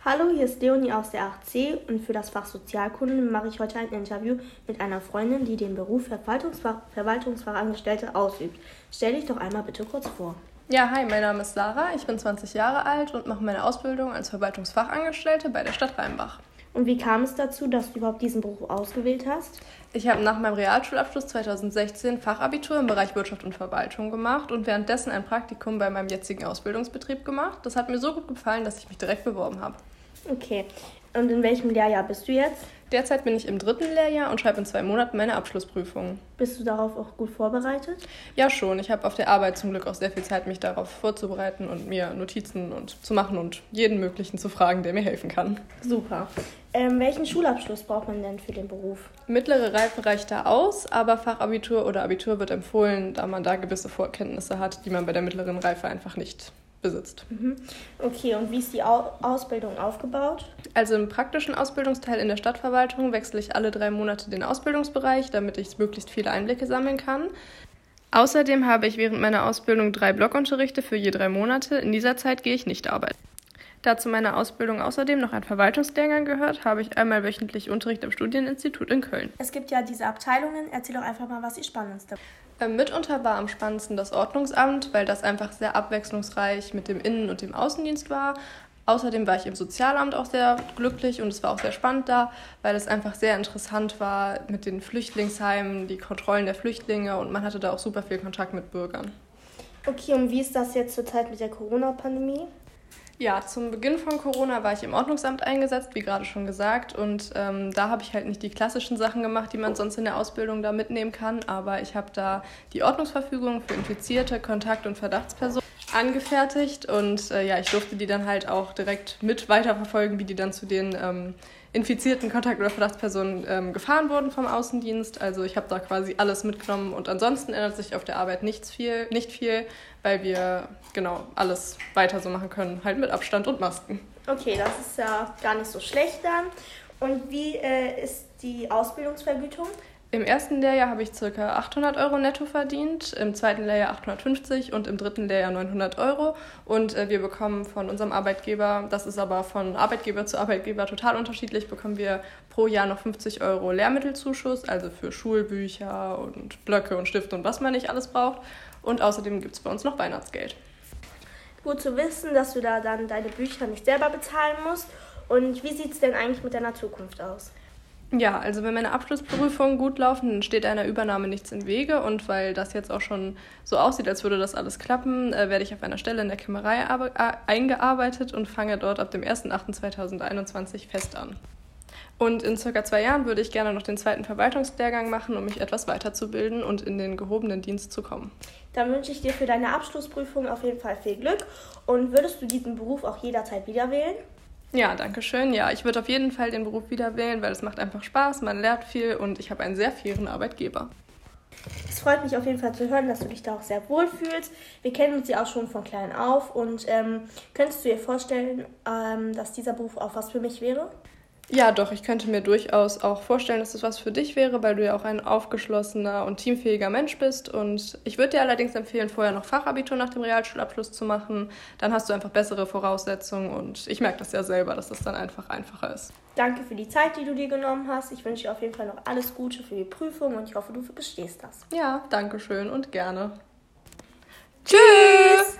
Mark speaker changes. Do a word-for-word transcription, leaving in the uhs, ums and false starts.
Speaker 1: Hallo, hier ist Leonie aus der acht C und für das Fach Sozialkunde mache ich heute ein Interview mit einer Freundin, die den Beruf Verwaltungsfach, Verwaltungsfachangestellte ausübt. Stell dich doch einmal bitte kurz vor.
Speaker 2: Ja, hi, mein Name ist Lara, ich bin zwanzig Jahre alt und mache meine Ausbildung als Verwaltungsfachangestellte bei der Stadt Rheinbach.
Speaker 1: Und wie kam es dazu, dass du überhaupt diesen Beruf ausgewählt hast?
Speaker 2: Ich habe nach meinem Realschulabschluss zweitausendsechzehn Fachabitur im Bereich Wirtschaft und Verwaltung gemacht und währenddessen ein Praktikum bei meinem jetzigen Ausbildungsbetrieb gemacht. Das hat mir so gut gefallen, dass ich mich direkt beworben habe.
Speaker 1: Okay, und in welchem Lehrjahr bist du jetzt?
Speaker 2: Derzeit bin ich im dritten Lehrjahr und schreibe in zwei Monaten meine Abschlussprüfung.
Speaker 1: Bist du darauf auch gut vorbereitet?
Speaker 2: Ja, schon. Ich habe auf der Arbeit zum Glück auch sehr viel Zeit, mich darauf vorzubereiten und mir Notizen und zu machen und jeden möglichen zu fragen, der mir helfen kann.
Speaker 1: Super. Ähm, welchen Schulabschluss braucht man denn für den Beruf?
Speaker 2: Mittlere Reife reicht da aus, aber Fachabitur oder Abitur wird empfohlen, da man da gewisse Vorkenntnisse hat, die man bei der mittleren Reife einfach nicht besitzt.
Speaker 1: Mhm. Okay, und wie ist die Au- Ausbildung aufgebaut?
Speaker 2: Also im praktischen Ausbildungsteil in der Stadtverwaltung wechsle ich alle drei Monate den Ausbildungsbereich, damit ich möglichst viele Einblicke sammeln kann. Außerdem habe ich während meiner Ausbildung drei Blockunterrichte für je drei Monate. In dieser Zeit gehe ich nicht arbeiten. Da zu meiner Ausbildung außerdem noch ein Verwaltungslehrgang gehört, habe ich einmal wöchentlich Unterricht am Studieninstitut in Köln.
Speaker 1: Es gibt ja diese Abteilungen. Erzähl doch einfach mal, was die spannendste.
Speaker 2: Ähm, mitunter war am spannendsten das Ordnungsamt, weil das einfach sehr abwechslungsreich mit dem Innen- und dem Außendienst war. Außerdem war ich im Sozialamt auch sehr glücklich und es war auch sehr spannend da, weil es einfach sehr interessant war mit den Flüchtlingsheimen, die Kontrollen der Flüchtlinge und man hatte da auch super viel Kontakt mit Bürgern.
Speaker 1: Okay, und wie ist das jetzt zur Zeit mit der Corona-Pandemie?
Speaker 2: Ja, zum Beginn von Corona war ich im Ordnungsamt eingesetzt, wie gerade schon gesagt. Und ähm, da habe ich halt nicht die klassischen Sachen gemacht, die man sonst in der Ausbildung da mitnehmen kann. Aber ich habe da die Ordnungsverfügung für infizierte Kontakt- und Verdachtspersonen angefertigt. Und äh, ja, ich durfte die dann halt auch direkt mit weiterverfolgen, wie die dann zu den ähm, infizierten Kontakt- oder Verdachtspersonen ähm, gefahren wurden vom Außendienst. Also ich habe da quasi alles mitgenommen. Und ansonsten ändert sich auf der Arbeit nichts viel, nicht viel, weil wir genau alles weiter so machen können, halt mit Abstand und Masken.
Speaker 1: Okay, das ist ja gar nicht so schlecht dann. Und wie äh, ist die Ausbildungsvergütung?
Speaker 2: Im ersten Lehrjahr habe ich ca. achthundert Euro netto verdient, im zweiten Lehrjahr achthundertfünfzig und im dritten Lehrjahr neunhundert Euro. Und äh, wir bekommen von unserem Arbeitgeber, das ist aber von Arbeitgeber zu Arbeitgeber total unterschiedlich, bekommen wir pro Jahr noch fünfzig Euro Lehrmittelzuschuss, also für Schulbücher und Blöcke und Stifte und was man nicht alles braucht. Und außerdem gibt es bei uns noch Weihnachtsgeld.
Speaker 1: Gut zu wissen, dass du da dann deine Bücher nicht selber bezahlen musst. Und wie sieht es denn eigentlich mit deiner Zukunft aus?
Speaker 2: Ja, also wenn meine Abschlussprüfungen gut laufen, dann steht einer Übernahme nichts im Wege. Und weil das jetzt auch schon so aussieht, als würde das alles klappen, äh, werde ich auf einer Stelle in der Kämmerei arbe- äh, eingearbeitet und fange dort ab dem ersten achten zweitausendeinundzwanzig fest an. Und in circa zwei Jahren würde ich gerne noch den zweiten Verwaltungslehrgang machen, um mich etwas weiterzubilden und in den gehobenen Dienst zu kommen.
Speaker 1: Dann wünsche ich dir für deine Abschlussprüfung auf jeden Fall viel Glück. Und würdest du diesen Beruf auch jederzeit wieder wählen?
Speaker 2: Ja, danke schön. Ja, ich würde auf jeden Fall den Beruf wieder wählen, weil es macht einfach Spaß, man lernt viel und ich habe einen sehr fairen Arbeitgeber.
Speaker 1: Es freut mich auf jeden Fall zu hören, dass du dich da auch sehr wohl fühlst. Wir kennen uns ja auch schon von klein auf. Und ähm, könntest du dir vorstellen, ähm, dass dieser Beruf auch was für mich wäre?
Speaker 2: Ja, doch, ich könnte mir durchaus auch vorstellen, dass das was für dich wäre, weil du ja auch ein aufgeschlossener und teamfähiger Mensch bist. Und ich würde dir allerdings empfehlen, vorher noch Fachabitur nach dem Realschulabschluss zu machen. Dann hast du einfach bessere Voraussetzungen und ich merke das ja selber, dass das dann einfach einfacher ist.
Speaker 1: Danke für die Zeit, die du dir genommen hast. Ich wünsche dir auf jeden Fall noch alles Gute für die Prüfung und ich hoffe, du bestehst das.
Speaker 2: Ja, danke schön und gerne.
Speaker 1: Tschüss!